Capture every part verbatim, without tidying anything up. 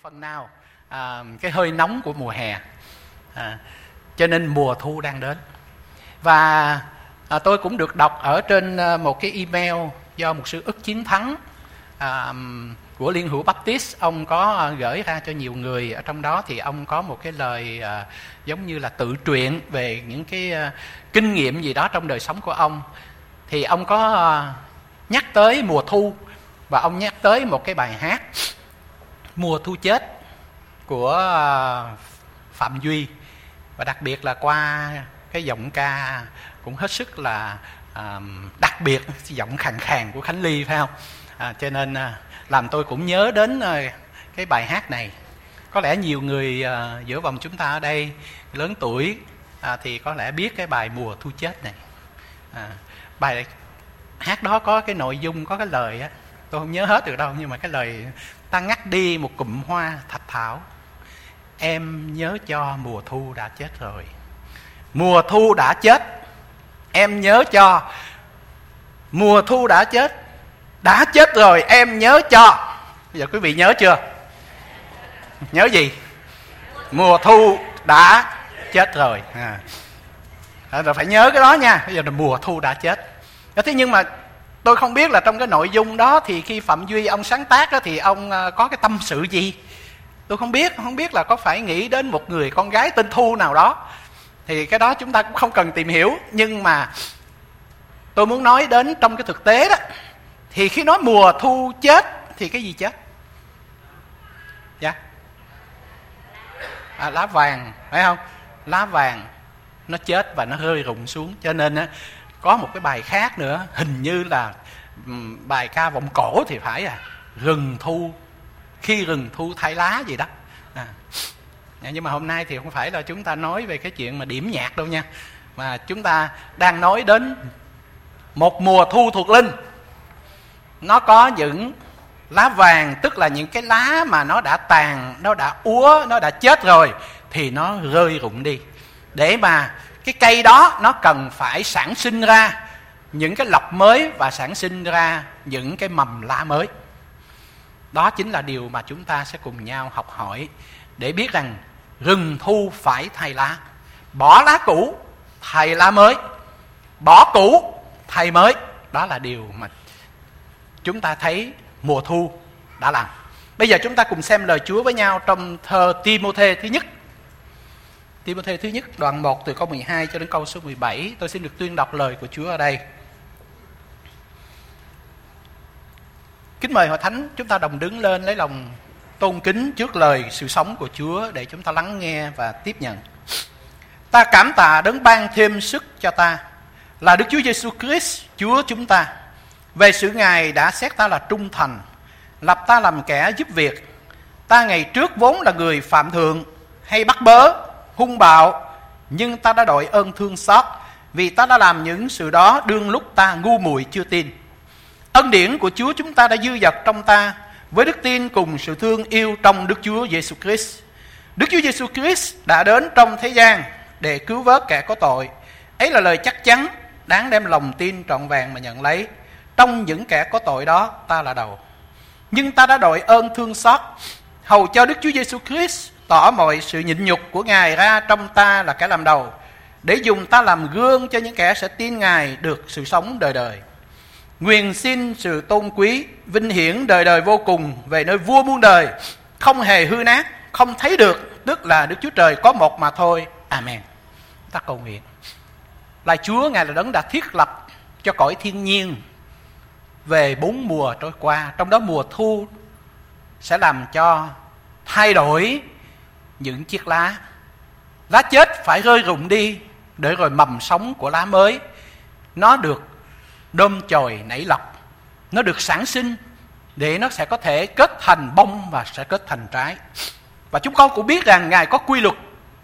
phần nào à, cái hơi nóng của mùa hè, à, cho nên mùa thu đang đến. Và à, tôi cũng được đọc ở trên một cái email do mục sư Ức Chiến Thắng à, của Liên hữu Baptist, ông có gửi ra cho nhiều người. Ở trong đó thì ông có một cái lời à, giống như là tự truyện về những cái à, kinh nghiệm gì đó trong đời sống của ông. Thì ông có à, nhắc tới mùa thu, và ông nhắc tới một cái bài hát Mùa Thu Chết của à, Phạm Duy, và đặc biệt là qua cái giọng ca cũng hết sức là à, đặc biệt, giọng khàn khàn của Khánh Ly, phải không? À, cho nên à, làm tôi cũng nhớ đến à, cái bài hát này. Có lẽ nhiều người à, giữa vòng chúng ta ở đây lớn tuổi à, thì có lẽ biết cái bài Mùa Thu Chết này. À, bài hát đó có cái nội dung, có cái lời á, tôi không nhớ hết được đâu, nhưng mà cái lời: ta ngắt đi một cụm hoa thạch thảo, em nhớ cho mùa thu đã chết rồi. Mùa thu đã chết, em nhớ cho. Mùa thu đã chết, đã chết rồi, em nhớ cho. Bây giờ quý vị nhớ chưa? Nhớ gì? Mùa thu đã chết rồi. À, rồi phải nhớ cái đó nha. Bây giờ là mùa thu đã chết. Thế nhưng mà tôi không biết là trong cái nội dung đó thì khi Phạm Duy ông sáng tác đó, thì ông có cái tâm sự gì. Tôi không biết, không biết là có phải nghĩ đến một người con gái tên Thu nào đó. Thì cái đó chúng ta cũng không cần tìm hiểu. Nhưng mà tôi muốn nói đến trong cái thực tế đó, thì khi nói mùa thu chết thì cái gì chết? Dạ à, lá vàng, phải không? Lá vàng nó chết và nó rơi rụng xuống. Cho nên á, có một cái bài khác nữa, hình như là um, bài ca vọng cổ thì phải à, rừng thu, khi rừng thu thay lá gì đó. À, nhưng mà hôm nay thì không phải là chúng ta nói về cái chuyện mà điểm nhạc đâu nha, mà chúng ta đang nói đến một mùa thu thuộc linh. Nó có những lá vàng, tức là những cái lá mà nó đã tàn, nó đã úa, nó đã chết rồi, thì nó rơi rụng đi, để mà cái cây đó nó cần phải sản sinh ra những cái lọc mới và sản sinh ra những cái mầm lá mới. Đó chính là điều mà chúng ta sẽ cùng nhau học hỏi, để biết rằng rừng thu phải thay lá. Bỏ lá cũ, thay lá mới. Bỏ cũ, thay mới. Đó là điều mà chúng ta thấy mùa thu đã làm. Bây giờ chúng ta cùng xem lời Chúa với nhau trong thơ Ti-mô-thê thứ nhất. Ti-mô-thê thứ nhất đoạn một từ câu mười hai cho đến câu số mười bảy. Tôi xin được tuyên đọc lời của Chúa ở đây. Kính mời Hội Thánh chúng ta đồng đứng lên lấy lòng tôn kính trước lời sự sống của Chúa, để chúng ta lắng nghe và tiếp nhận. Ta cảm tạ đấng ban thêm sức cho ta, là Đức Chúa Giêsu Christ Chúa chúng ta. Về sự Ngài đã xét ta là trung thành, lập ta làm kẻ giúp việc. Ta ngày trước vốn là người phạm thượng, hay bắt bớ, hung bạo, nhưng ta đã đội ơn thương xót, vì ta đã làm những sự đó đương lúc ta ngu muội chưa tin. Ân điển của Chúa chúng ta đã dư dật trong ta, với đức tin cùng sự thương yêu trong Đức Chúa Giêsu Christ. Đức Chúa Giêsu Christ đã đến trong thế gian để cứu vớt kẻ có tội. Ấy là lời chắc chắn, đáng đem lòng tin trọn vẹn mà nhận lấy. Trong những kẻ có tội đó, ta là đầu. Nhưng ta đã đội ơn thương xót, hầu cho Đức Chúa Giêsu Christ tỏ mọi sự nhịn nhục của Ngài ra trong ta là kẻ làm đầu, để dùng ta làm gương cho những kẻ sẽ tin Ngài được sự sống đời đời. Nguyện xin sự tôn quý, vinh hiển đời đời vô cùng về nơi vua muôn đời, không hề hư nát, không thấy được, tức là Đức Chúa Trời có một mà thôi. Amen. Ta cầu nguyện. Lạy Chúa, Ngài là đấng đã thiết lập cho cõi thiên nhiên về bốn mùa trôi qua, trong đó mùa thu sẽ làm cho thay đổi những chiếc lá. Lá chết phải rơi rụng đi, để rồi mầm sống của lá mới nó được đơm chồi nảy lọc, nó được sản sinh, để nó sẽ có thể kết thành bông và sẽ kết thành trái. Và chúng con cũng biết rằng Ngài có quy luật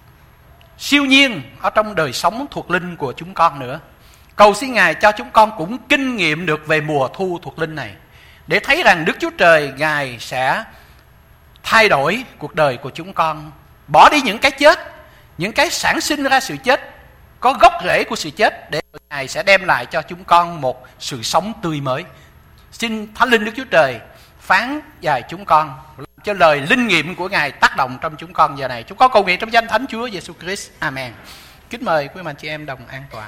siêu nhiên ở trong đời sống thuộc linh của chúng con nữa. Cầu xin Ngài cho chúng con cũng kinh nghiệm được về mùa thu thuộc linh này, để thấy rằng Đức Chúa Trời Ngài sẽ thay đổi cuộc đời của chúng con, bỏ đi những cái chết, những cái sản sinh ra sự chết, có gốc rễ của sự chết, để Ngài sẽ đem lại cho chúng con một sự sống tươi mới. Xin Thánh Linh Đức Chúa Trời phán dạy chúng con cho lời linh nghiệm của Ngài tác động trong chúng con giờ này. Chúng con cầu nguyện trong danh Thánh Chúa Giêsu Christ. Amen. Kính mời quý anh chị em đồng an toàn.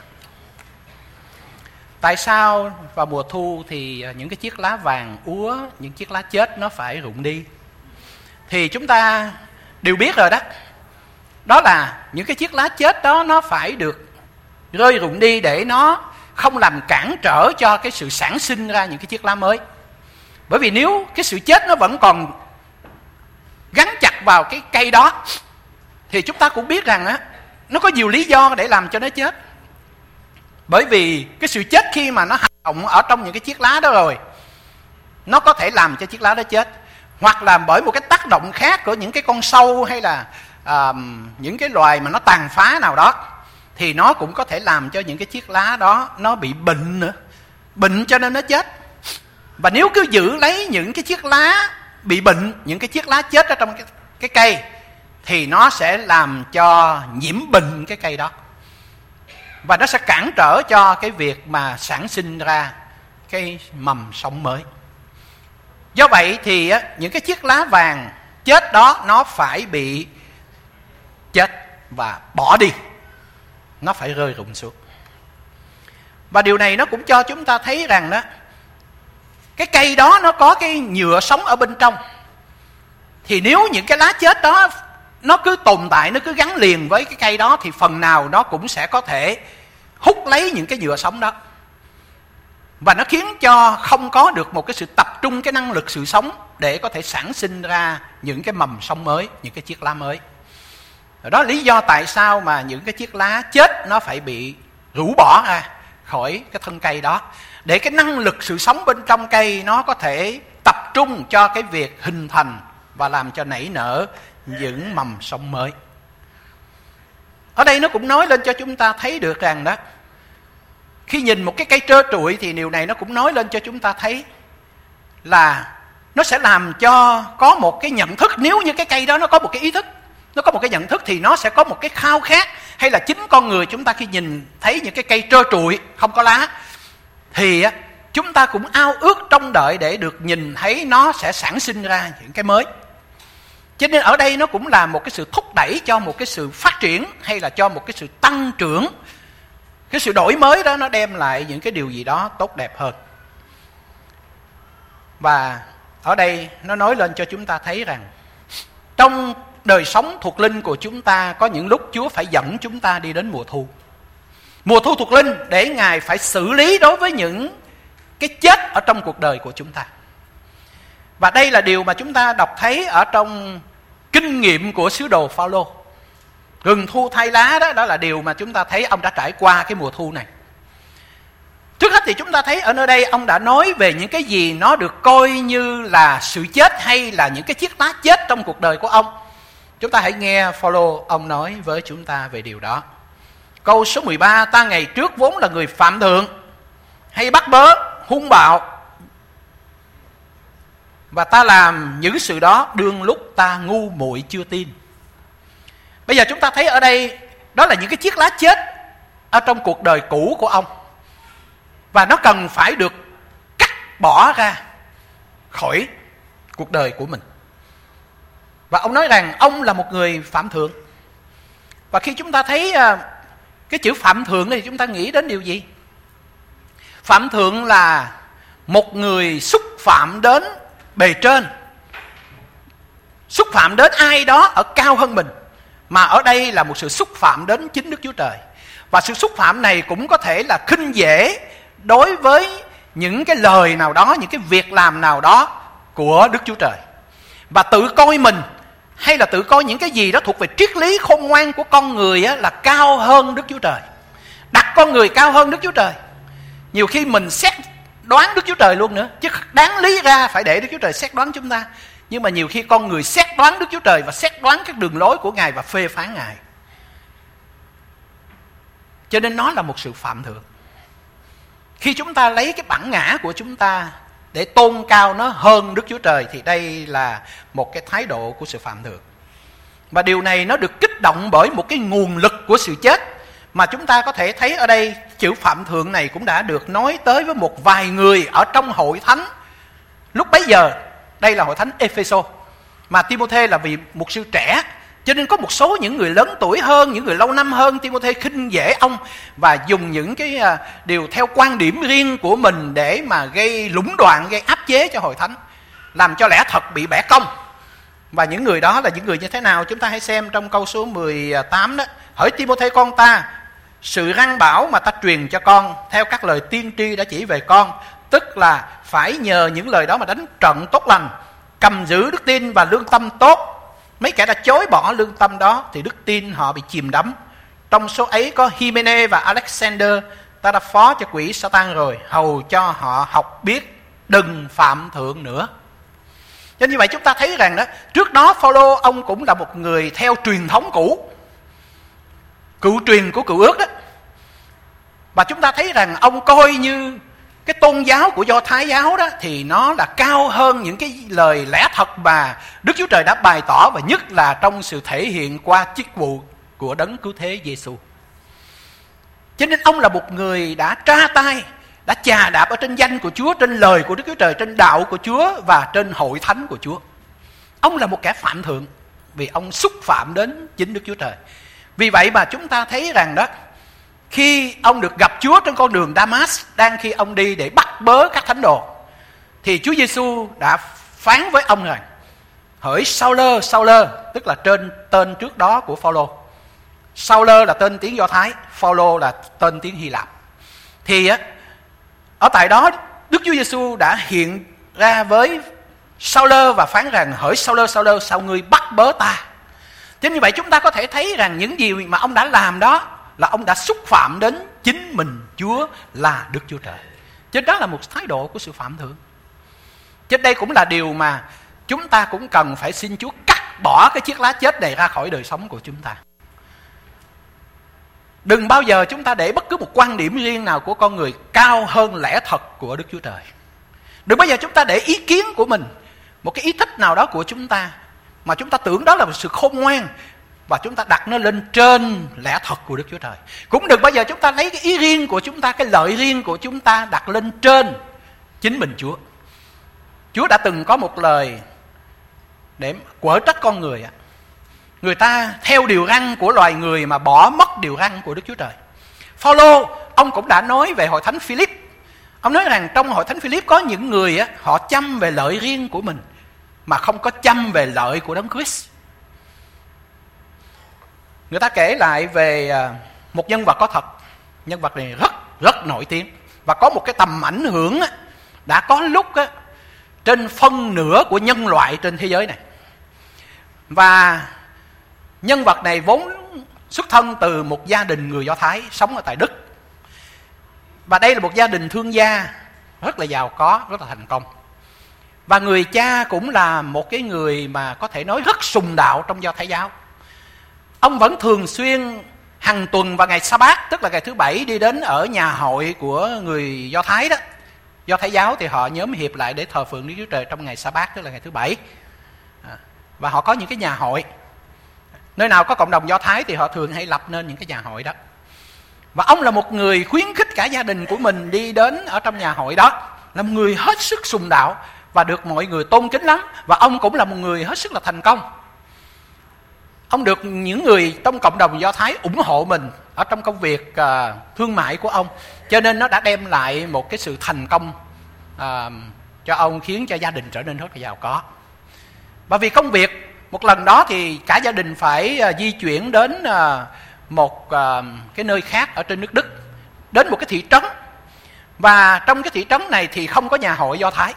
Tại sao vào mùa thu thì những cái chiếc lá vàng úa, những chiếc lá chết nó phải rụng đi? Thì chúng ta đều biết rồi đó. Đó là những cái chiếc lá chết đó nó phải được rơi rụng đi để nó không làm cản trở cho cái sự sản sinh ra những cái chiếc lá mới. Bởi vì nếu cái sự chết nó vẫn còn gắn chặt vào cái cây đó thì chúng ta cũng biết rằng á, nó có nhiều lý do để làm cho nó chết. Bởi vì cái sự chết khi mà nó hoạt động ở trong những cái chiếc lá đó rồi, nó có thể làm cho chiếc lá đó chết. Hoặc là bởi một cái tác động khác của những cái con sâu hay là uh, những cái loài mà nó tàn phá nào đó, thì nó cũng có thể làm cho những cái chiếc lá đó nó bị bệnh nữa. Bệnh cho nên nó chết. Và nếu cứ giữ lấy những cái chiếc lá bị bệnh, những cái chiếc lá chết ở trong cái, cái cây, thì nó sẽ làm cho nhiễm bệnh cái cây đó. Và nó sẽ cản trở cho cái việc mà sản sinh ra cái mầm sống mới. Do vậy thì á, những cái chiếc lá vàng chết đó nó phải bị chết và bỏ đi. Nó phải rơi rụng xuống. Và điều này nó cũng cho chúng ta thấy rằng đó, cái cây đó nó có cái nhựa sống ở bên trong. Thì nếu những cái lá chết đó nó cứ tồn tại, nó cứ gắn liền với cái cây đó, thì phần nào nó cũng sẽ có thể hút lấy những cái nhựa sống đó. Và nó khiến cho không có được một cái sự tập trung cái năng lực sự sống để có thể sản sinh ra những cái mầm sống mới, những cái chiếc lá mới. Đó là lý do tại sao mà những cái chiếc lá chết nó phải bị rũ bỏ ra khỏi cái thân cây đó, để cái năng lực sự sống bên trong cây nó có thể tập trung cho cái việc hình thành và làm cho nảy nở những mầm sống mới. Ở đây nó cũng nói lên cho chúng ta thấy được rằng đó, khi nhìn một cái cây trơ trụi thì điều này nó cũng nói lên cho chúng ta thấy là nó sẽ làm cho có một cái nhận thức. Nếu như cái cây đó nó có một cái ý thức, nó có một cái nhận thức, thì nó sẽ có một cái khao khát. Hay là chính con người chúng ta khi nhìn thấy những cái cây trơ trụi không có lá, thì chúng ta cũng ao ước trông đợi để được nhìn thấy nó sẽ sản sinh ra những cái mới. Cho nên ở đây nó cũng là một cái sự thúc đẩy cho một cái sự phát triển, hay là cho một cái sự tăng trưởng. Cái sự đổi mới đó nó đem lại những cái điều gì đó tốt đẹp hơn. Và ở đây nó nói lên cho chúng ta thấy rằng trong đời sống thuộc linh của chúng ta, có những lúc Chúa phải dẫn chúng ta đi đến mùa thu. Mùa thu thuộc linh để Ngài phải xử lý đối với những cái chết ở trong cuộc đời của chúng ta. Và đây là điều mà chúng ta đọc thấy ở trong kinh nghiệm của sứ đồ Phao-lô. Rừng thu thay lá đó, đó là điều mà chúng ta thấy ông đã trải qua cái mùa thu này. Trước hết thì chúng ta thấy ở nơi đây ông đã nói về những cái gì nó được coi như là sự chết, hay là những cái chiếc lá chết trong cuộc đời của ông. Chúng ta hãy nghe Phao-lô ông nói với chúng ta về điều đó. Câu số mười ba: ta ngày trước vốn là người phạm thượng, hay bắt bớ, hung bạo, và ta làm những sự đó đương lúc ta ngu muội chưa tin. Bây giờ chúng ta thấy ở đây đó là những cái chiếc lá chết ở trong cuộc đời cũ của ông, và nó cần phải được cắt bỏ ra khỏi cuộc đời của mình. Và ông nói rằng ông là một người phạm thượng. Và khi chúng ta thấy cái chữ phạm thượng thì chúng ta nghĩ đến điều gì? Phạm thượng là một người xúc phạm đến bề trên, xúc phạm đến ai đó ở cao hơn mình. Mà ở đây là một sự xúc phạm đến chính Đức Chúa Trời. Và sự xúc phạm này cũng có thể là khinh dễ đối với những cái lời nào đó, những cái việc làm nào đó của Đức Chúa Trời. Và tự coi mình, hay là tự coi những cái gì đó thuộc về triết lý khôn ngoan của con người á, là cao hơn Đức Chúa Trời. Đặt con người cao hơn Đức Chúa Trời. Nhiều khi mình xét đoán Đức Chúa Trời luôn nữa, chứ đáng lý ra phải để Đức Chúa Trời xét đoán chúng ta. Nhưng mà nhiều khi con người xét đoán Đức Chúa Trời và xét đoán các đường lối của Ngài và phê phán Ngài. Cho nên nó là một sự phạm thượng. Khi chúng ta lấy cái bản ngã của chúng ta để tôn cao nó hơn Đức Chúa Trời, thì đây là một cái thái độ của sự phạm thượng. Và điều này nó được kích động bởi một cái nguồn lực của sự chết, mà chúng ta có thể thấy ở đây chữ phạm thượng này cũng đã được nói tới với một vài người ở trong hội thánh lúc bấy giờ. Đây là hội thánh Epheso, mà Timôthê là vì mục sư trẻ, cho nên có một số những người lớn tuổi hơn, những người lâu năm hơn Timôthê khinh dễ ông và dùng những cái điều theo quan điểm riêng của mình để mà gây lũng đoạn, gây áp chế cho hội thánh, làm cho lẽ thật bị bẻ cong. Và những người đó là những người như thế nào? Chúng ta hãy xem trong câu số mười tám đó. Hỡi Timôthê con ta, sự răn bảo mà ta truyền cho con theo các lời tiên tri đã chỉ về con, tức là phải nhờ những lời đó mà đánh trận tốt lành, cầm giữ đức tin và lương tâm tốt. Mấy kẻ đã chối bỏ lương tâm đó thì đức tin họ bị chìm đắm. Trong số ấy có Hymenaeus và Alexander, ta đã phó cho quỷ Satan rồi, hầu cho họ học biết đừng phạm thượng nữa. Cho nên như vậy chúng ta thấy rằng đó, trước đó Phao-lô ông cũng là một người theo truyền thống cũ, cựu truyền của cựu ước đó. Và chúng ta thấy rằng ông coi như cái tôn giáo của Do Thái giáo đó thì nó là cao hơn những cái lời lẽ thật mà Đức Chúa Trời đã bày tỏ, và nhất là trong sự thể hiện qua chức vụ của Đấng Cứu Thế Giêsu. Cho nên ông là một người đã tra tay, đã chà đạp ở trên danh của Chúa, trên lời của Đức Chúa Trời, trên đạo của Chúa và trên hội thánh của Chúa. Ông là một kẻ phạm thượng vì ông xúc phạm đến chính Đức Chúa Trời. Vì vậy mà chúng ta thấy rằng đó, khi ông được gặp Chúa trên con đường Damas, đang khi ông đi để bắt bớ các thánh đồ, thì Chúa Giêsu đã phán với ông rằng: hỡi Sao-lơ, Sao-lơ, tức là trên tên trước đó của Phao-lô. Sao-lơ là tên tiếng Do Thái, Phao-lô là tên tiếng Hy Lạp. Thì á, ở tại đó Đức Chúa Giêsu đã hiện ra với Sao-lơ và phán rằng: hỡi Sao-lơ, Sao-lơ, sao ngươi bắt bớ ta? Cho nên như vậy chúng ta có thể thấy rằng những gì mà ông đã làm đó là ông đã xúc phạm đến chính mình Chúa là Đức Chúa Trời. Cho nên đó là một thái độ của sự phạm thượng. Cho nên đây cũng là điều mà chúng ta cũng cần phải xin Chúa cắt bỏ cái chiếc lá chết này ra khỏi đời sống của chúng ta. Đừng bao giờ chúng ta để bất cứ một quan điểm riêng nào của con người cao hơn lẽ thật của Đức Chúa Trời. Đừng bao giờ chúng ta để ý kiến của mình, một cái ý thích nào đó của chúng ta, mà chúng ta tưởng đó là một sự khôn ngoan, và chúng ta đặt nó lên trên lẽ thật của Đức Chúa Trời. Cũng đừng bao giờ chúng ta lấy cái ý riêng của chúng ta, cái lợi riêng của chúng ta đặt lên trên chính mình Chúa. Chúa đã từng có một lời để quở trách con người. Người ta theo điều răn của loài người mà bỏ mất điều răn của Đức Chúa Trời. Phao-lô, ông cũng đã nói về hội thánh Philip. Ông nói rằng trong hội thánh Philip có những người á, họ chăm về lợi riêng của mình mà không có chăm về lợi của Đấng Christ. Người ta kể lại về một nhân vật có thật. Nhân vật này rất rất nổi tiếng và có một cái tầm ảnh hưởng á, đã có lúc á, trên phân nửa của nhân loại trên thế giới này. Và nhân vật này vốn xuất thân từ một gia đình người Do Thái sống ở tại Đức. Và đây là một gia đình thương gia rất là giàu có, rất là thành công. Và người cha cũng là một cái người mà có thể nói rất sùng đạo trong Do Thái giáo. Ông vẫn thường xuyên hàng tuần vào ngày Sa-bát, tức là ngày thứ bảy, đi đến ở nhà hội của người Do Thái đó. Do Thái giáo thì họ nhóm hiệp lại để thờ phượng Đức Chúa Trời trong ngày Sa-bát, tức là ngày thứ bảy. Và họ có những cái nhà hội. Nơi nào có cộng đồng Do Thái thì họ thường hay lập nên những cái nhà hội đó. Và ông là một người khuyến khích cả gia đình của mình đi đến ở trong nhà hội đó. Là một người hết sức sùng đạo và được mọi người tôn kính lắm. Và ông cũng là một người hết sức là thành công. Ông được những người trong cộng đồng Do Thái ủng hộ mình ở trong công việc uh, thương mại của ông. Cho nên nó đã đem lại một cái sự thành công uh, cho ông, khiến cho gia đình trở nên rất là giàu có. Và vì công việc, một lần đó thì cả gia đình phải uh, di chuyển đến uh, một uh, cái nơi khác ở trên nước Đức, đến một cái thị trấn. Và trong cái thị trấn này thì không có nhà hội Do Thái,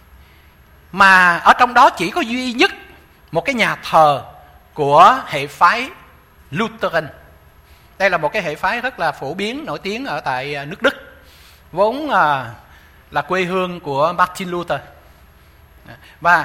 mà ở trong đó chỉ có duy nhất một cái nhà thờ của hệ phái Lutheran. Đây là một cái hệ phái rất là phổ biến, nổi tiếng ở tại nước Đức, vốn uh, là quê hương của Martin Luther. Và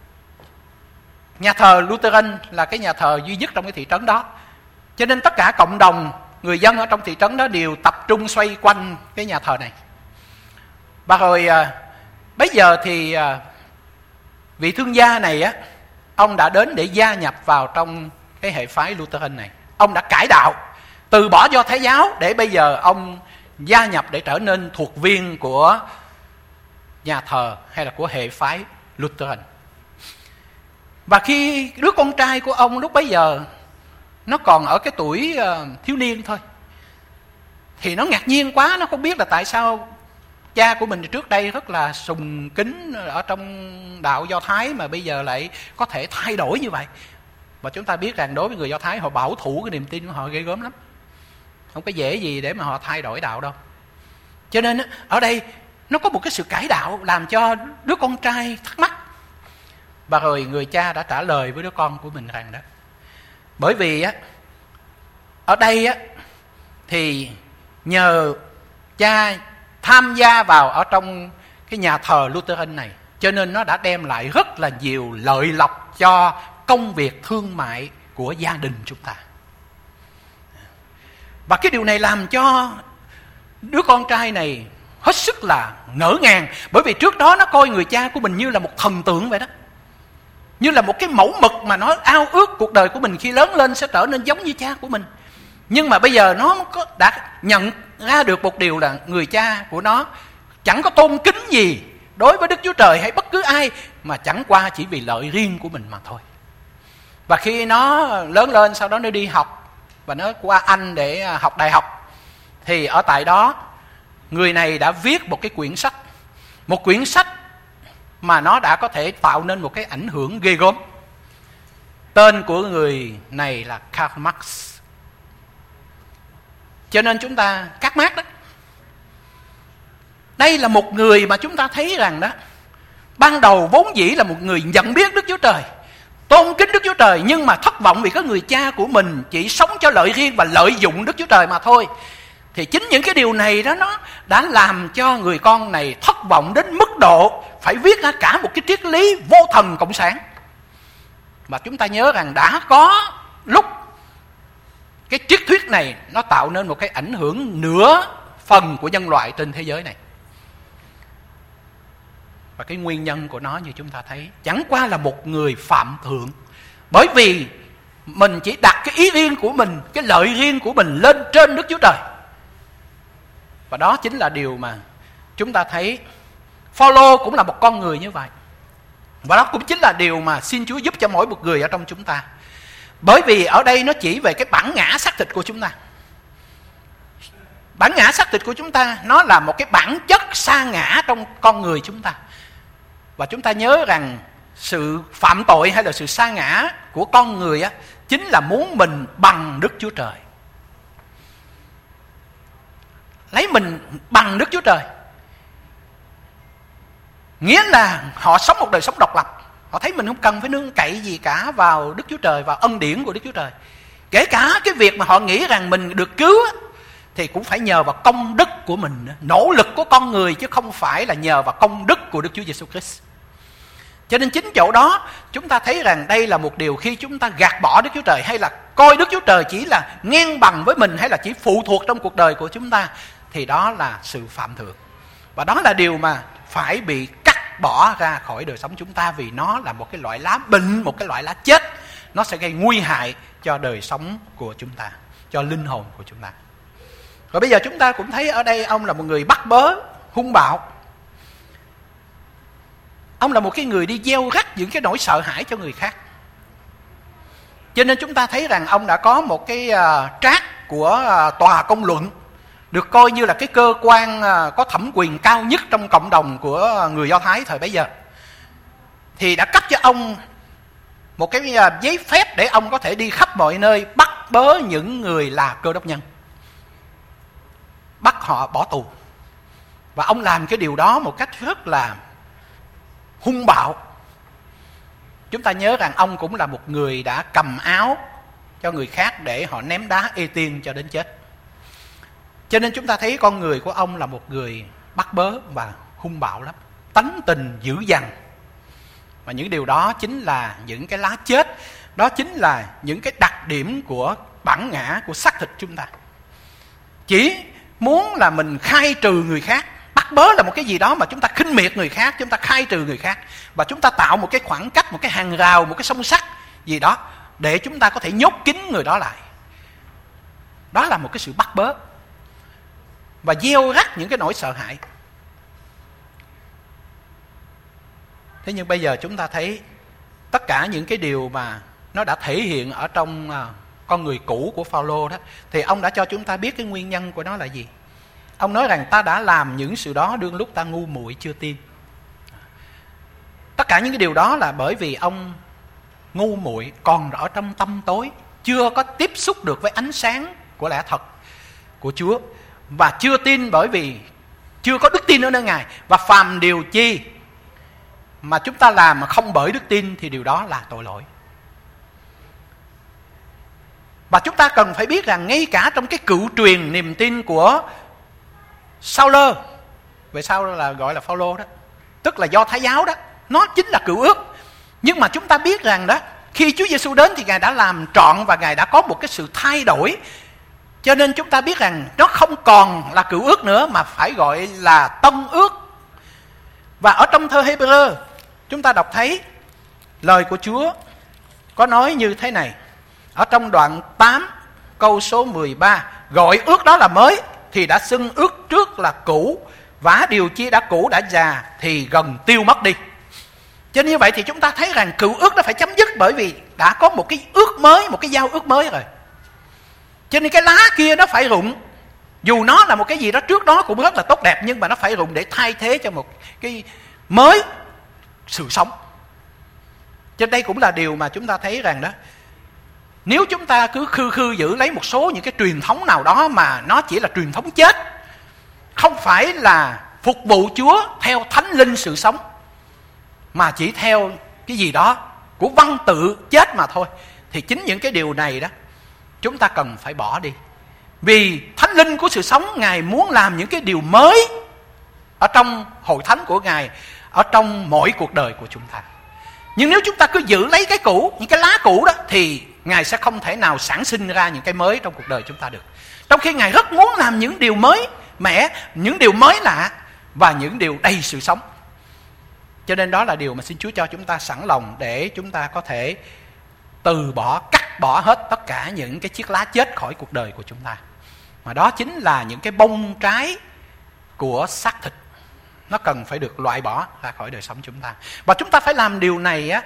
nhà thờ Lutheran là cái nhà thờ duy nhất trong cái thị trấn đó. Cho nên tất cả cộng đồng người dân ở trong thị trấn đó đều tập trung xoay quanh cái nhà thờ này. Và rồi uh, bây giờ thì uh, vị thương gia này á, ông đã đến để gia nhập vào trong cái hệ phái Lutheran này. Ông đã cải đạo, từ bỏ Do Thái giáo để bây giờ ông gia nhập để trở nên thuộc viên của nhà thờ hay là của hệ phái Lutheran. Và khi đứa con trai của ông lúc bấy giờ nó còn ở cái tuổi uh, thiếu niên thôi, thì nó ngạc nhiên quá, nó không biết là tại sao cha của mình trước đây rất là sùng kính ở trong đạo Do Thái mà bây giờ lại có thể thay đổi như vậy. Và chúng ta biết rằng đối với người Do Thái, họ bảo thủ cái niềm tin của họ ghê gớm lắm, không có dễ gì để mà họ thay đổi đạo đâu. Cho nên ở đây nó có một cái sự cải đạo làm cho đứa con trai thắc mắc. Và rồi người cha đã trả lời với đứa con của mình rằng đó, bởi vì á ở đây á thì nhờ cha tham gia vào ở trong cái nhà thờ Lutheran này, cho nên nó đã đem lại rất là nhiều lợi lộc cho công việc thương mại của gia đình chúng ta. Và cái điều này làm cho đứa con trai này hết sức là ngỡ ngàng, bởi vì trước đó nó coi người cha của mình như là một thần tượng vậy đó, như là một cái mẫu mực mà nó ao ước cuộc đời của mình khi lớn lên sẽ trở nên giống như cha của mình. Nhưng mà bây giờ nó có, đã nhận ra được một điều là người cha của nó chẳng có tôn kính gì đối với Đức Chúa Trời hay bất cứ ai, mà chẳng qua chỉ vì lợi riêng của mình mà thôi. Và khi nó lớn lên, sau đó nó đi học và nó qua Anh để học đại học, thì ở tại đó người này đã viết một cái quyển sách, một quyển sách mà nó đã có thể tạo nên một cái ảnh hưởng ghê gớm. Tên của người này là Karl Marx. Cho nên chúng ta, Karl Marx đó, đây là một người mà chúng ta thấy rằng đó, ban đầu vốn dĩ là một người nhận biết Đức Chúa Trời, tôn kính Đức Chúa Trời, nhưng mà thất vọng vì có người cha của mình chỉ sống cho lợi riêng và lợi dụng Đức Chúa Trời mà thôi. Thì chính những cái điều này đó nó đã làm cho người con này thất vọng đến mức độ phải viết ra cả một cái triết lý vô thần cộng sản. Mà chúng ta nhớ rằng đã có lúc cái triết thuyết này nó tạo nên một cái ảnh hưởng nửa phần của nhân loại trên thế giới này. Và cái nguyên nhân của nó như chúng ta thấy chẳng qua là một người phạm thượng, bởi vì mình chỉ đặt cái ý riêng của mình, cái lợi riêng của mình lên trên Đức Chúa Trời. Và đó chính là điều mà chúng ta thấy Phaolô cũng là một con người như vậy. Và đó cũng chính là điều mà xin Chúa giúp cho mỗi một người ở trong chúng ta. Bởi vì ở đây nó chỉ về cái bản ngã xác thịt của chúng ta. Bản ngã xác thịt của chúng ta nó là một cái bản chất sa ngã trong con người chúng ta. Và chúng ta nhớ rằng sự phạm tội hay là sự sa ngã của con người á, chính là muốn mình bằng Đức Chúa Trời. Lấy mình bằng Đức Chúa Trời, nghĩa là họ sống một đời sống độc lập. Họ thấy mình không cần phải nương cậy gì cả vào Đức Chúa Trời, vào ân điển của Đức Chúa Trời. Kể cả cái việc mà họ nghĩ rằng mình được cứu thì cũng phải nhờ vào công đức của mình, nỗ lực của con người, chứ không phải là nhờ vào công đức của Đức Chúa Giêsu Christ. Cho nên chính chỗ đó chúng ta thấy rằng đây là một điều, khi chúng ta gạt bỏ Đức Chúa Trời hay là coi Đức Chúa Trời chỉ là ngang bằng với mình hay là chỉ phụ thuộc trong cuộc đời của chúng ta, thì đó là sự phạm thượng. Và đó là điều mà phải bị cắt bỏ ra khỏi đời sống chúng ta, vì nó là một cái loại lá bệnh, một cái loại lá chết. Nó sẽ gây nguy hại cho đời sống của chúng ta, cho linh hồn của chúng ta. Và bây giờ chúng ta cũng thấy ở đây ông là một người bắt bớ, hung bạo. Ông là một cái người đi gieo rắc những cái nỗi sợ hãi cho người khác. Cho nên chúng ta thấy rằng ông đã có một cái uh, trác của uh, tòa công luận, được coi như là cái cơ quan uh, có thẩm quyền cao nhất trong cộng đồng của người Do Thái thời bấy giờ. Thì đã cấp cho ông một cái uh, giấy phép để ông có thể đi khắp mọi nơi bắt bớ những người là Cơ Đốc nhân, bắt họ bỏ tù. Và ông làm cái điều đó một cách rất là hung bạo. Chúng ta nhớ rằng ông cũng là một người đã cầm áo cho người khác để họ ném đá ê tiên cho đến chết. Cho nên chúng ta thấy con người của ông là một người bắt bớ và hung bạo lắm, tánh tình dữ dằn. Và những điều đó chính là những cái lá chết, đó chính là những cái đặc điểm của bản ngã, của xác thịt chúng ta. Chỉ muốn là mình khai trừ người khác. Bắt bớ là một cái gì đó mà chúng ta khinh miệt người khác, chúng ta khai trừ người khác, và chúng ta tạo một cái khoảng cách, một cái hàng rào, một cái song sắt gì đó để chúng ta có thể nhốt kín người đó lại. Đó là một cái sự bắt bớ và gieo rắc những cái nỗi sợ hãi. Thế nhưng bây giờ chúng ta thấy tất cả những cái điều mà nó đã thể hiện ở trong uh, con người cũ của Phao-lô đó, thì ông đã cho chúng ta biết cái nguyên nhân của nó là gì. Ông nói rằng ta đã làm những sự đó đương lúc ta ngu muội chưa tin. Tất cả những cái điều đó là bởi vì ông ngu muội, còn ở trong tâm tối, chưa có tiếp xúc được với ánh sáng của lẽ thật của Chúa, và chưa tin bởi vì chưa có đức tin ở nơi Ngài. Và phàm điều chi mà chúng ta làm mà không bởi đức tin thì điều đó là tội lỗi. Và chúng ta cần phải biết rằng ngay cả trong cái cựu truyền niềm tin của Sao-lơ, về sau là gọi là Phao-lô đó, tức là Do Thái giáo đó, nó chính là cựu ước. Nhưng mà chúng ta biết rằng đó, khi Chúa Giêsu đến thì Ngài đã làm trọn và Ngài đã có một cái sự thay đổi. Cho nên chúng ta biết rằng nó không còn là cựu ước nữa mà phải gọi là tân ước. Và ở trong thơ Hê-bơ-rơ chúng ta đọc thấy lời của Chúa có nói như thế này. Ở trong đoạn tám câu số mười ba, gọi ước đó là mới thì đã xưng ước trước là cũ, vả điều chi đã cũ đã già thì gần tiêu mất đi. Cho nên như vậy thì chúng ta thấy rằng cựu ước nó phải chấm dứt, bởi vì đã có một cái ước mới, một cái giao ước mới rồi. Cho nên cái lá kia nó phải rụng, dù nó là một cái gì đó trước đó cũng rất là tốt đẹp, nhưng mà nó phải rụng để thay thế cho một cái mới, sự sống. Cho nên đây cũng là điều mà chúng ta thấy rằng đó, nếu chúng ta cứ khư khư giữ lấy một số những cái truyền thống nào đó mà nó chỉ là truyền thống chết, không phải là phục vụ Chúa theo thánh linh sự sống, mà chỉ theo cái gì đó của văn tự chết mà thôi, thì chính những cái điều này đó chúng ta cần phải bỏ đi. Vì thánh linh của sự sống, Ngài muốn làm những cái điều mới ở trong hội thánh của Ngài, ở trong mỗi cuộc đời của chúng ta. Nhưng nếu chúng ta cứ giữ lấy cái cũ, những cái lá cũ đó, thì Ngài sẽ không thể nào sản sinh ra những cái mới trong cuộc đời chúng ta được. Trong khi Ngài rất muốn làm những điều mới mẻ, những điều mới lạ và những điều đầy sự sống. Cho nên đó là điều mà xin Chúa cho chúng ta sẵn lòng để chúng ta có thể từ bỏ, cắt bỏ hết tất cả những cái chiếc lá chết khỏi cuộc đời của chúng ta. Mà đó chính là những cái bông trái của xác thịt. Nó cần phải được loại bỏ ra khỏi đời sống chúng ta. Và chúng ta phải làm điều này á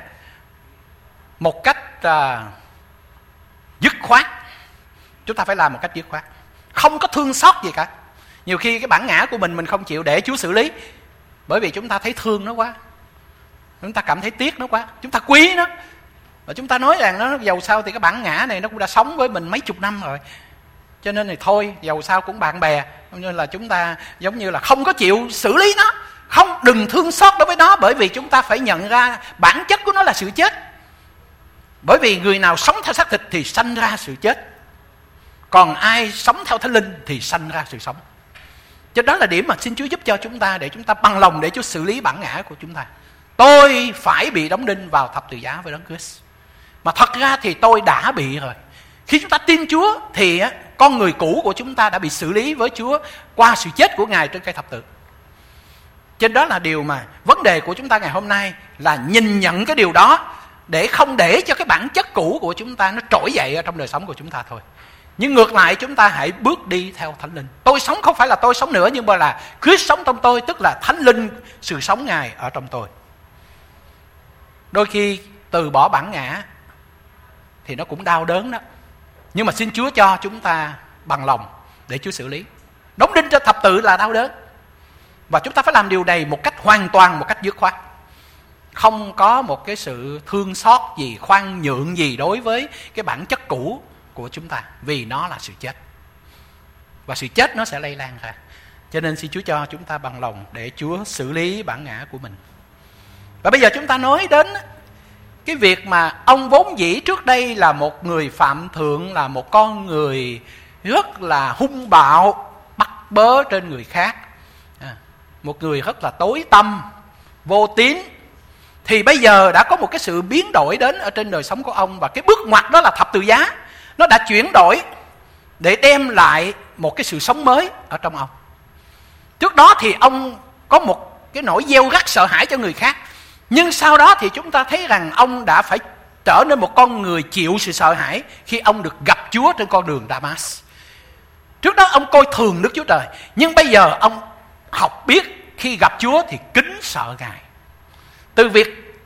một cách à, dứt khoát. Chúng ta phải làm một cách dứt khoát, không có thương xót gì cả. Nhiều khi cái bản ngã của mình mình không chịu để Chúa xử lý, bởi vì chúng ta thấy thương nó quá, chúng ta cảm thấy tiếc nó quá, chúng ta quý nó, và chúng ta nói rằng nó dầu sao thì cái bản ngã này nó cũng đã sống với mình mấy chục năm rồi, cho nên thì thôi, dầu sao cũng bạn bè. Nên là chúng ta giống như là không có chịu xử lý nó, không, đừng thương xót đối với nó, bởi vì chúng ta phải nhận ra bản chất của nó là sự chết. Bởi vì người nào sống theo xác thịt thì sanh ra sự chết, còn ai sống theo thánh linh thì sanh ra sự sống. Cho đó là điểm mà xin Chúa giúp cho chúng ta, để chúng ta bằng lòng để Chúa xử lý bản ngã của chúng ta. Tôi phải bị đóng đinh vào thập tự giá với Đấng Christ, mà thật ra thì tôi đã bị rồi. Khi chúng ta tin Chúa thì con người cũ của chúng ta đã bị xử lý với Chúa qua sự chết của Ngài trên cây thập tự. Trên đó là điều mà vấn đề của chúng ta ngày hôm nay là nhìn nhận cái điều đó, để không để cho cái bản chất cũ của chúng ta nó trỗi dậy ở trong đời sống của chúng ta thôi. Nhưng ngược lại, chúng ta hãy bước đi theo thánh linh. Tôi sống không phải là tôi sống nữa, nhưng mà là Christ sống trong tôi, tức là thánh linh, sự sống Ngài ở trong tôi. Đôi khi từ bỏ bản ngã thì nó cũng đau đớn đó, nhưng mà xin Chúa cho chúng ta bằng lòng để Chúa xử lý. Đóng đinh cho thập tự là đau đớn, và chúng ta phải làm điều này một cách hoàn toàn, một cách dứt khoát, không có một cái sự thương xót gì, khoan nhượng gì đối với cái bản chất cũ của chúng ta, vì nó là sự chết, và sự chết nó sẽ lây lan ra. Cho nên xin Chúa cho chúng ta bằng lòng để Chúa xử lý bản ngã của mình. Và bây giờ chúng ta nói đến cái việc mà ông vốn dĩ trước đây là một người phạm thượng, là một con người rất là hung bạo, bắt bớ trên người khác, à, một người rất là tối tăm, vô tín. Thì bây giờ đã có một cái sự biến đổi đến ở trên đời sống của ông, và cái bước ngoặt đó là thập tự giá. Nó đã chuyển đổi để đem lại một cái sự sống mới ở trong ông. Trước đó thì ông có một cái nỗi gieo rắc sợ hãi cho người khác, nhưng sau đó thì chúng ta thấy rằng ông đã phải trở nên một con người chịu sự sợ hãi khi ông được gặp Chúa trên con đường Damas. Trước đó ông coi thường Đức Chúa Trời, nhưng bây giờ ông học biết khi gặp Chúa thì kính sợ Ngài. Từ việc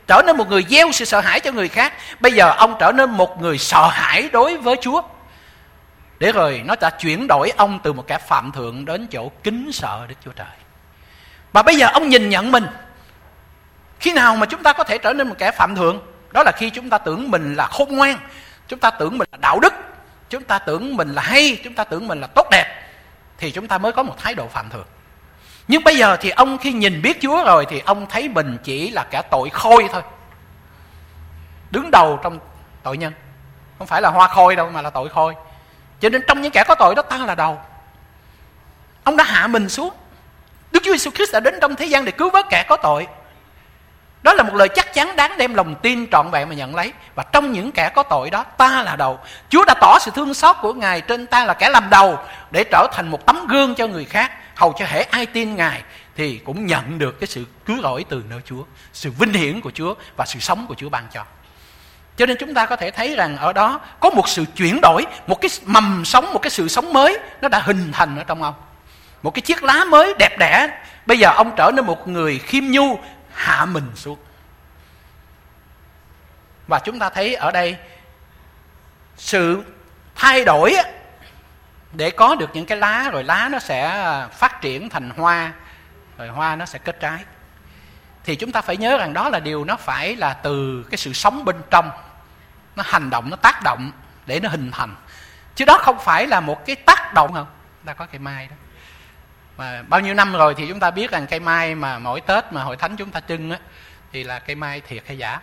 trở nên một người gieo sự sợ hãi cho người khác. Bây giờ ông trở nên một người sợ hãi đối với Chúa. Để rồi nó đã chuyển đổi ông từ một kẻ phạm thượng đến chỗ kính sợ Đức Chúa Trời. Và bây giờ ông nhìn nhận mình. Khi nào mà chúng ta có thể trở nên một kẻ phạm thượng? Đó là khi chúng ta tưởng mình là khôn ngoan, chúng ta tưởng mình là đạo đức, chúng ta tưởng mình là hay, chúng ta tưởng mình là tốt đẹp, thì chúng ta mới có một thái độ phạm thượng. Nhưng bây giờ thì ông khi nhìn biết Chúa rồi thì ông thấy mình chỉ là kẻ tội khôi thôi, đứng đầu trong tội nhân. Không phải là hoa khôi đâu mà là tội khôi. Cho nên trong những kẻ có tội đó ta là đầu. Ông đã hạ mình xuống. Đức Chúa Jesus Christ đã đến trong thế gian để cứu vớt kẻ có tội. Đó là một lời chắc chắn đáng đem lòng tin trọn vẹn mà nhận lấy. Và trong những kẻ có tội đó ta là đầu. Chúa đã tỏ sự thương xót của Ngài trên ta là kẻ làm đầu, để trở thành một tấm gương cho người khác, hầu cho hễ ai tin Ngài thì cũng nhận được cái sự cứu rỗi từ nơi Chúa, sự vinh hiển của Chúa và sự sống của Chúa ban cho. Cho nên chúng ta có thể thấy rằng ở đó có một sự chuyển đổi, một cái mầm sống, một cái sự sống mới nó đã hình thành ở trong ông. Một cái chiếc lá mới đẹp đẽ. Bây giờ ông trở nên một người khiêm nhu, hạ mình xuống. Và chúng ta thấy ở đây sự thay đổi để có được những cái lá, rồi lá nó sẽ phát triển thành hoa, rồi hoa nó sẽ kết trái. Thì chúng ta phải nhớ rằng đó là điều nó phải là từ cái sự sống bên trong, nó hành động, nó tác động để nó hình thành. Chứ đó không phải là một cái tác động. Không, ta có cây mai đó mà bao nhiêu năm rồi thì chúng ta biết rằng cây mai mà mỗi Tết mà hội thánh chúng ta trưng á, thì là cây mai thiệt hay giả.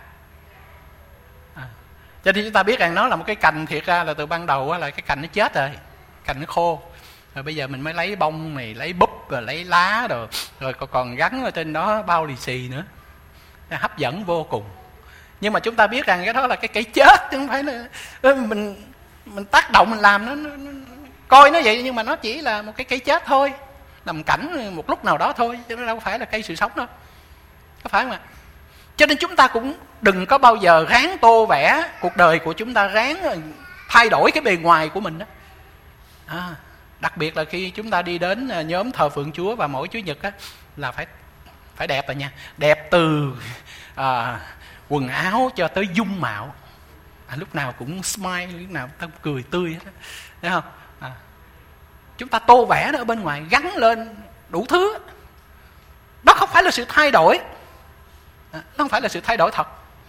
À, cho nên chúng ta biết rằng nó là một cái cành, thiệt ra là từ ban đầu á, là cái cành nó chết rồi, cành nó khô. Rồi bây giờ mình mới lấy bông này, lấy búp, rồi lấy lá, rồi rồi còn gắn ở trên đó bao lì xì nữa, hấp dẫn vô cùng. Nhưng mà chúng ta biết rằng cái đó là cái cây chết, chứ không phải là mình mình tác động mình làm nó, nó, nó coi nó vậy, nhưng mà nó chỉ là một cái cây chết thôi, nằm cảnh một lúc nào đó thôi, chứ nó đâu phải là cây sự sống đâu, có phải không ạ? Cho nên chúng ta cũng đừng có bao giờ ráng tô vẽ cuộc đời của chúng ta, ráng thay đổi cái bề ngoài của mình đó. À, đặc biệt là khi chúng ta đi đến nhóm thờ phượng Chúa và mỗi Chủ nhật á, là phải phải đẹp rồi nha, đẹp từ à, quần áo cho tới dung mạo, à, lúc nào cũng smile, lúc nào cũng cười tươi hết, thấy không? À, chúng ta tô vẽ nó ở bên ngoài, gắn lên đủ thứ. Đó không phải là sự thay đổi, à, nó không phải là sự thay đổi thật.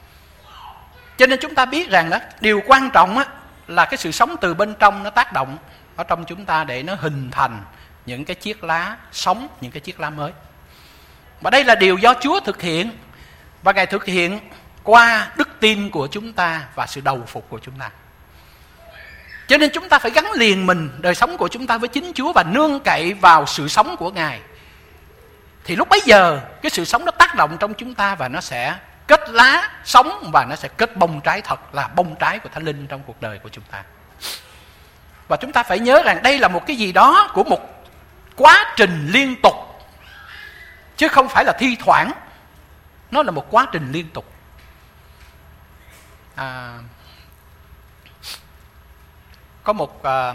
Cho nên chúng ta biết rằng đó, điều quan trọng á, là cái sự sống từ bên trong nó tác động ở trong chúng ta để nó hình thành những cái chiếc lá sống, những cái chiếc lá mới. Và đây là điều do Chúa thực hiện, và Ngài thực hiện qua đức tin của chúng ta và sự đầu phục của chúng ta. Cho nên chúng ta phải gắn liền mình, đời sống của chúng ta với chính Chúa và nương cậy vào sự sống của Ngài. Thì lúc bấy giờ cái sự sống nó tác động trong chúng ta và nó sẽ kết lá sống, và nó sẽ kết bông trái thật, là bông trái của Thánh Linh trong cuộc đời của chúng ta. Và chúng ta phải nhớ rằng đây là một cái gì đó của một quá trình liên tục, chứ không phải là thi thoảng. Nó là một quá trình liên tục. À, có một à,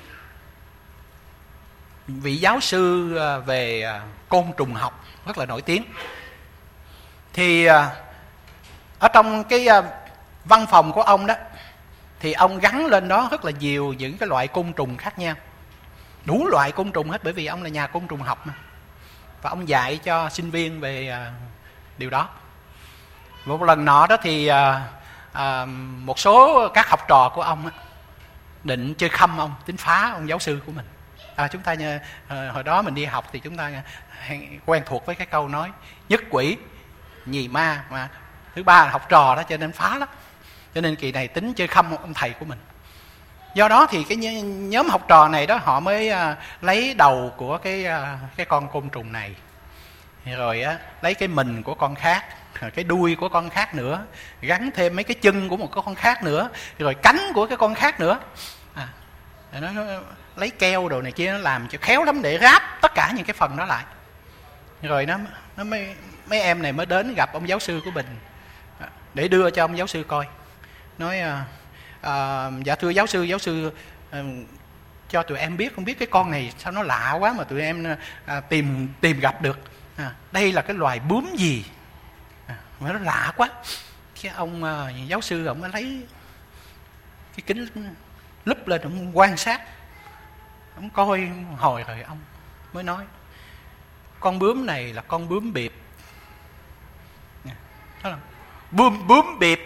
vị giáo sư về à, côn trùng học rất là nổi tiếng. Thì à, ở trong cái à, văn phòng của ông đó, thì ông gắn lên đó rất là nhiều những cái loại côn trùng khác nhau, đủ loại côn trùng hết, bởi vì ông là nhà côn trùng học mà. Và ông dạy cho sinh viên về à, điều đó. Một lần nọ đó thì à, à, một số các học trò của ông á, định chơi khăm ông, tính phá ông giáo sư của mình. À, chúng ta nhờ, à, hồi đó mình đi học thì chúng ta quen thuộc với cái câu nói nhất quỷ nhì ma, mà thứ ba là học trò đó, cho nên phá lắm. Cho nên kỳ này tính chơi khăm ông thầy của mình. Do đó thì cái nhóm học trò này đó, họ mới uh, lấy đầu của cái uh, cái con côn trùng này, rồi uh, lấy cái mình của con khác, rồi cái đuôi của con khác nữa, gắn thêm mấy cái chân của một cái con khác nữa, rồi cánh của cái con khác nữa. À, nó, nó lấy keo đồ này kia, nó làm cho khéo lắm để ráp tất cả những cái phần đó lại. Rồi nó nó mới mấy em này mới đến gặp ông giáo sư của mình để đưa cho ông giáo sư coi. Nói à, à, dạ thưa giáo sư, giáo sư à, cho tụi em biết, không biết cái con này sao nó lạ quá mà tụi em à, tìm tìm gặp được. À, đây là cái loài bướm gì? À, mà nó lạ quá. Cái ông uh, giáo sư ông mới lấy cái kính lúp lên, ông quan sát, ông coi hồi rồi ông mới nói con bướm này là con bướm biệp. Đó là bướm bướm biệp,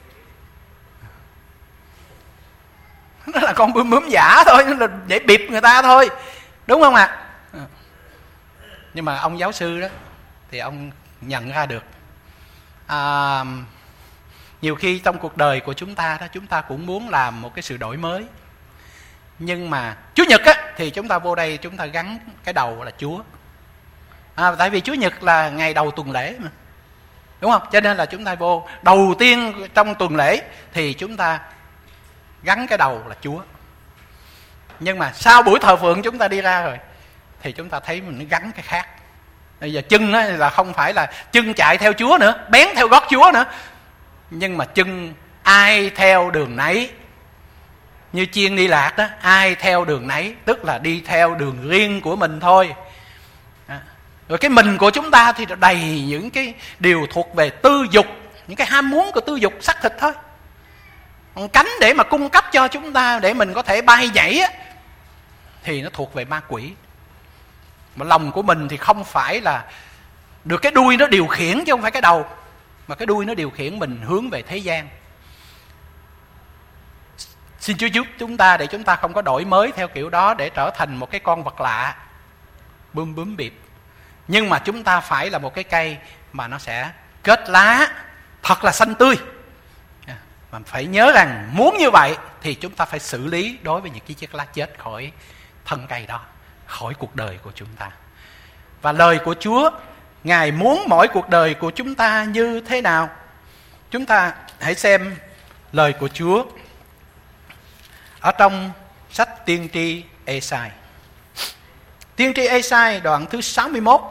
nó là con bướm bướm giả thôi, nó là để biệp người ta thôi, đúng không ạ? À? Nhưng mà ông giáo sư đó thì ông nhận ra được à, nhiều khi trong cuộc đời của chúng ta đó, chúng ta cũng muốn làm một cái sự đổi mới, nhưng mà Chủ nhật á thì chúng ta vô đây chúng ta gắn cái đầu là Chúa, à, tại vì Chủ nhật là ngày đầu tuần lễ mà, đúng không? Cho nên là chúng ta vô đầu tiên trong tuần lễ thì chúng ta gắn cái đầu là Chúa. Nhưng mà sau buổi thờ phượng chúng ta đi ra rồi thì chúng ta thấy mình gắn cái khác. Bây giờ chân á là không phải là chân chạy theo Chúa nữa, bén theo gót Chúa nữa, nhưng mà chân ai theo đường nấy. Như chiên đi lạc đó, ai theo đường nấy, tức là đi theo đường riêng của mình thôi. À, rồi cái mình của chúng ta thì đầy những cái điều thuộc về tư dục, những cái ham muốn của tư dục xác thịt thôi. Còn cánh để mà cung cấp cho chúng ta để mình có thể bay nhảy á, thì nó thuộc về ma quỷ. Mà lòng của mình thì không phải là được cái đuôi nó điều khiển chứ không phải cái đầu, mà cái đuôi nó điều khiển mình hướng về thế gian. Xin Chúa giúp chúng ta để chúng ta không có đổi mới theo kiểu đó để trở thành một cái con vật lạ, bướm bướm biệp. Nhưng mà chúng ta phải là một cái cây mà nó sẽ kết lá thật là xanh tươi. Mà phải nhớ rằng muốn như vậy thì chúng ta phải xử lý đối với những cái chiếc lá chết khỏi thân cây đó, khỏi cuộc đời của chúng ta. Và lời của Chúa, Ngài muốn mỗi cuộc đời của chúng ta như thế nào? Chúng ta hãy xem lời của Chúa ở trong sách Tiên tri Ê-sai. Tiên tri Ê-sai đoạn thứ sáu mươi mốt.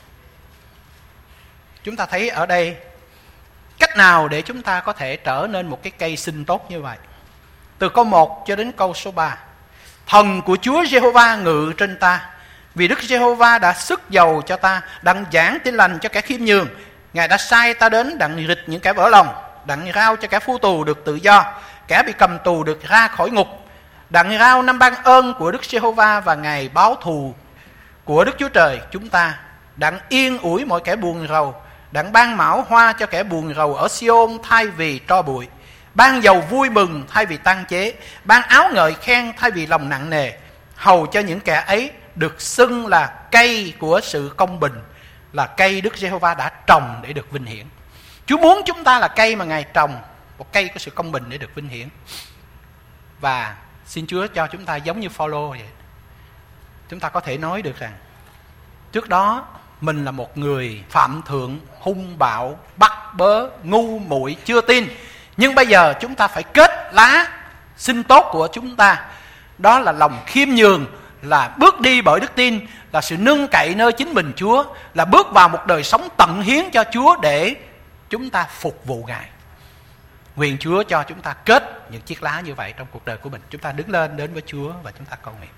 Chúng ta thấy ở đây cách nào để chúng ta có thể trở nên một cái cây xinh tốt như vậy. Từ câu một cho đến câu số ba. Thần của Chúa Giê-hô-va ngự trên ta, vì Đức Giê-hô-va đã sức dầu cho ta, đặng giảng tin lành cho kẻ khiêm nhường. Ngài đã sai ta đến đặng rịch những kẻ vỡ lòng, đặng rao cho kẻ phu tù được tự do, kẻ bị cầm tù được ra khỏi ngục, đặng rao năm ban ơn của Đức Giê-hô-va và ngày báo thù của Đức Chúa Trời chúng ta, đặng yên ủi mọi kẻ buồn rầu, đặng ban mão hoa cho kẻ buồn rầu ở Siôn thay vì tro bụi, ban dầu vui mừng thay vì tang chế, ban áo ngợi khen thay vì lòng nặng nề, hầu cho những kẻ ấy được xưng là cây của sự công bình, là cây Đức Giê-hô-va đã trồng để được vinh hiển. Chúa muốn chúng ta là cây mà Ngài trồng, một cây của sự công bình để được vinh hiển. Và xin Chúa cho chúng ta giống như Phao-lô vậy. Chúng ta có thể nói được rằng trước đó mình là một người phạm thượng, hung bạo, bắt bớ, ngu muội, chưa tin. Nhưng bây giờ chúng ta phải kết lá sinh tốt của chúng ta. Đó là lòng khiêm nhường, là bước đi bởi đức tin, là sự nương cậy nơi chính mình Chúa, là bước vào một đời sống tận hiến cho Chúa để chúng ta phục vụ Ngài. Nguyện Chúa cho chúng ta kết những chiếc lá như vậy trong cuộc đời của mình. Chúng ta đứng lên đến với Chúa và chúng ta cầu nguyện.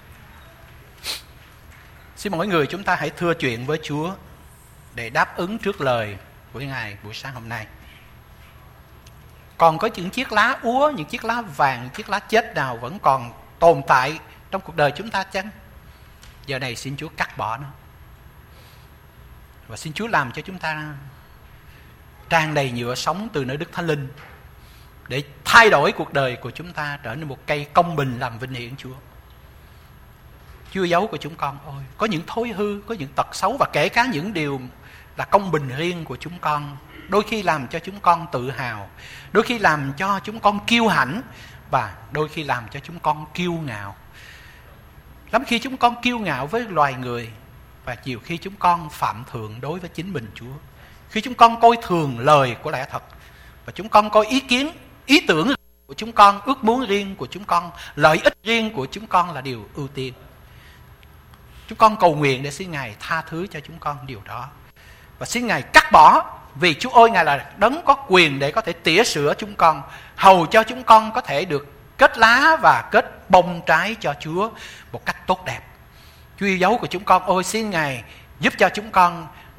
Xin mỗi người chúng ta hãy thưa chuyện với Chúa để đáp ứng trước lời của Ngài buổi sáng hôm nay. Còn có những chiếc lá úa, những chiếc lá vàng, những chiếc lá chết nào vẫn còn tồn tại trong cuộc đời chúng ta chăng? Giờ này xin Chúa cắt bỏ nó. Và xin Chúa làm cho chúng ta tràn đầy nhựa sống từ nơi Đức Thánh Linh để thay đổi cuộc đời của chúng ta trở nên một cây công bình làm vinh hiển Chúa. Chúa dấu của chúng con ôi, có những thói hư, có những tật xấu, và kể cả những điều là công bình riêng của chúng con, đôi khi làm cho chúng con tự hào, đôi khi làm cho chúng con kiêu hãnh, và đôi khi làm cho chúng con kiêu ngạo. Lắm khi chúng con kiêu ngạo với loài người, và nhiều khi chúng con phạm thượng đối với chính mình Chúa. Khi chúng con coi thường lời của lẽ thật, và chúng con coi ý kiến, ý tưởng của chúng con, ước muốn riêng của chúng con, lợi ích riêng của chúng con là điều ưu tiên. Chúng con cầu nguyện để xin Ngài tha thứ cho chúng con điều đó, và xin Ngài cắt bỏ, vì Chúa ơi, Ngài là đấng có quyền để có thể tỉa sửa chúng con, hầu cho chúng con có thể được kết lá và kết bông trái cho Chúa một cách tốt đẹp. Chúa yêu dấu của chúng con ôi, xin Ngài giúp cho chúng con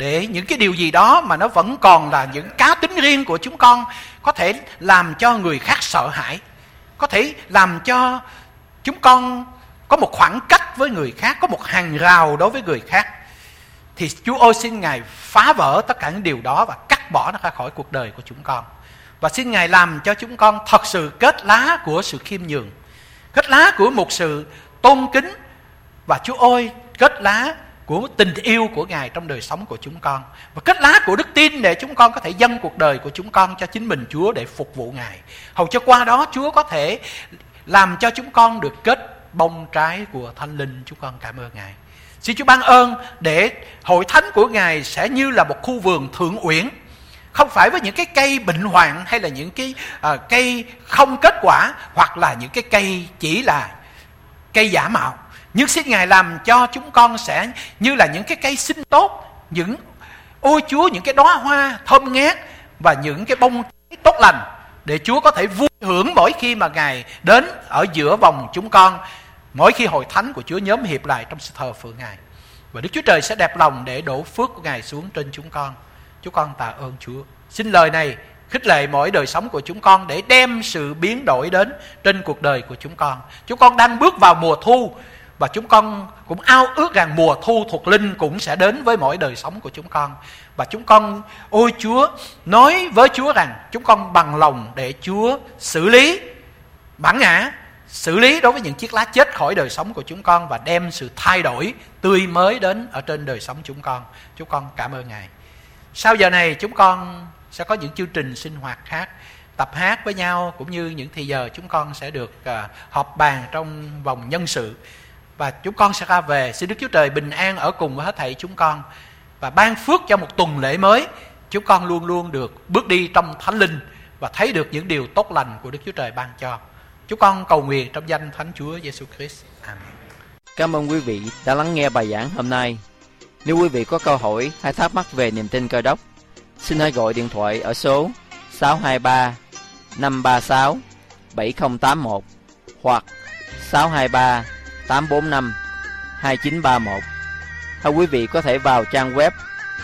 để những cái điều gì đó mà nó vẫn còn là những cá tính riêng của chúng con có thể làm cho người khác sợ hãi, có thể làm cho chúng con có một khoảng cách với người khác, có một hàng rào đối với người khác, thì Chúa ơi xin Ngài phá vỡ tất cả những điều đó và cắt bỏ nó ra khỏi cuộc đời của chúng con. Và xin Ngài làm cho chúng con thật sự kết lá của sự khiêm nhường, kết lá của một sự tôn kính, và Chúa ơi kết lá của tình yêu của Ngài trong đời sống của chúng con, và kết lá của đức tin để chúng con có thể dâng cuộc đời của chúng con cho chính mình Chúa để phục vụ Ngài, hầu cho qua đó Chúa có thể làm cho chúng con được kết bông trái của Thánh Linh. Chúng con cảm ơn Ngài. Xin Chúa ban ơn để hội thánh của Ngài sẽ như là một khu vườn thượng uyển, không phải với những cái cây bệnh hoạn hay là những cái uh, cây không kết quả, hoặc là những cái cây chỉ là cây giả mạo. Nhưng xin Ngài làm cho chúng con sẽ như là những cái cây xinh tốt, những ôi Chúa, những cái đóa hoa thơm ngát và những cái bông trái tốt lành, để Chúa có thể vui hưởng mỗi khi mà Ngài đến ở giữa vòng chúng con, mỗi khi hội thánh của Chúa nhóm hiệp lại trong sự thờ phượng Ngài. Và Đức Chúa Trời sẽ đẹp lòng để đổ phước của Ngài xuống trên chúng con. Chúng con tạ ơn Chúa. Xin lời này khích lệ mỗi đời sống của chúng con để đem sự biến đổi đến trên cuộc đời của chúng con. Chúng con đang bước vào mùa thu, và chúng con cũng ao ước rằng mùa thu thuộc linh cũng sẽ đến với mỗi đời sống của chúng con. Và chúng con, ôi Chúa, nói với Chúa rằng chúng con bằng lòng để Chúa xử lý bản ngã, xử lý đối với những chiếc lá chết khỏi đời sống của chúng con, và đem sự thay đổi tươi mới đến ở trên đời sống chúng con. Chúng con cảm ơn Ngài. Sau giờ này chúng con sẽ có những chương trình sinh hoạt khác, tập hát với nhau, cũng như những thì giờ chúng con sẽ được uh, họp bàn trong vòng nhân sự. Và chúng con sẽ ra về. Xin Đức Chúa Trời bình an ở cùng với hết thảy chúng con, và ban phước cho một tuần lễ mới. Chúng con luôn luôn được bước đi trong Thánh Linh và thấy được những điều tốt lành của Đức Chúa Trời ban cho. Chúng con cầu nguyện trong danh Thánh Chúa Giêsu Christ. Amen. Cảm ơn quý vị đã lắng nghe bài giảng hôm nay. Nếu quý vị có câu hỏi hay thắc mắc về niềm tin Cơ Đốc, xin hãy gọi điện thoại ở số sáu hai ba năm ba sáu bảy không tám một hoặc sáu hai ba tám bốn năm hai chín ba một. Hay quý vị có thể vào trang web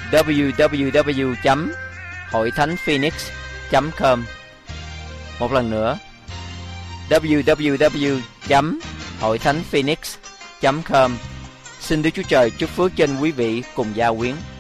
w w w chấm hội thánh phoenix chấm com. Một lần nữa, w w w chấm hội thánh phoenix chấm com. Xin Đức Chúa Trời chúc phước trên quý vị cùng gia quyến.